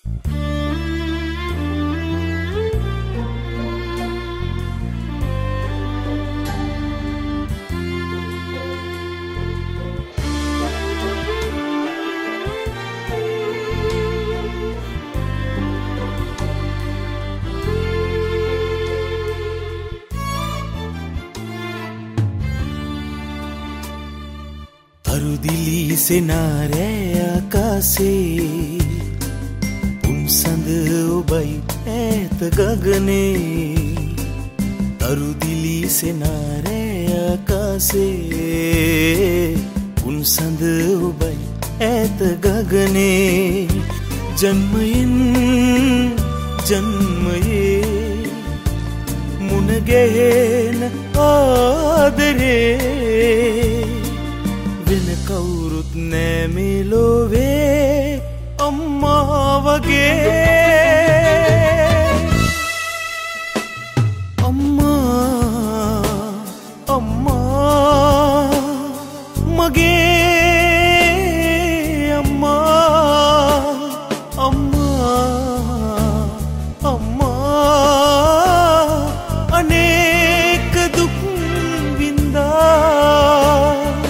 අරුදිලි සෙනාරෑ ආකාසේ පුන්සඳ ඔබයි ඈත ගගනේ අරුදිලි සෙනාරෑ ආකාසේ පුන්සඳ ඔබයි ඈත ගගනේ ජන්මයෙන් ජන්මයේ මුණ ගැහෙන ආදරේ වෙන කවුරුත් නෑ මේ ලෝවේ අම්මා වගේ අම්මා අම්මා මගේ අම්මා අම්මා අම්මා අනේක දුක් වින්දා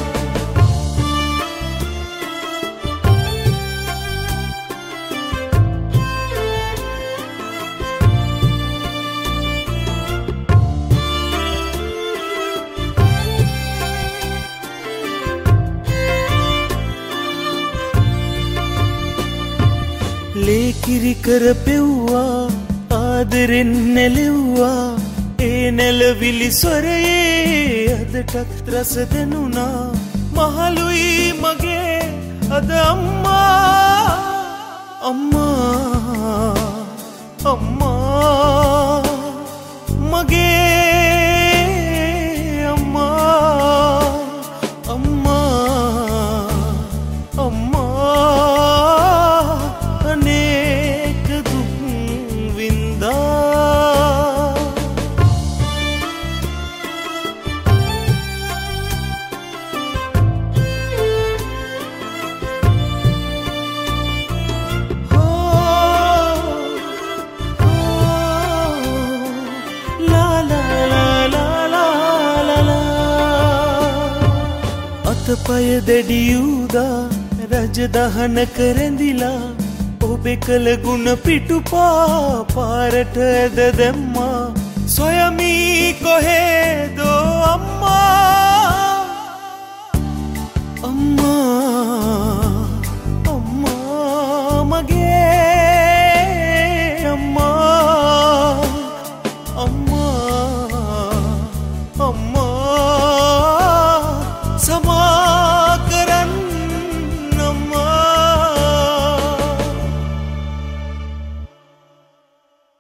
ලේකිරි කරපෙව්වා ආදරෙන් නැලෙව්වා ඒ නැලවිලි ස්වරයේ අදටත් රස දෙනුණා මහලුයි මගේ අද අම්මා අම්මා අම්මා මගේ අම්මා අම්මා අම්මා අනේක දුක් වින්දා ලා ලා ලා ලා ලා අතපය දැඩි උදා රජදහන කරැඳිලා ඔබේ කළ ගුණ පිටුපා පාරට ඇද දැම්මා සොයමී කොහෙදෝ අම්මා අම්මා අම්මා මගේ